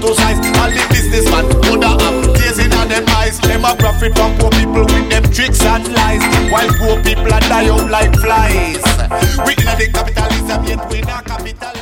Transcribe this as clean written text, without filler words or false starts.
to size. All the businessman would have gazing at them eyes. Them a profit from poor people with them tricks and lies, while poor people are die out like flies. We in the capitalism, yet we not capitalize.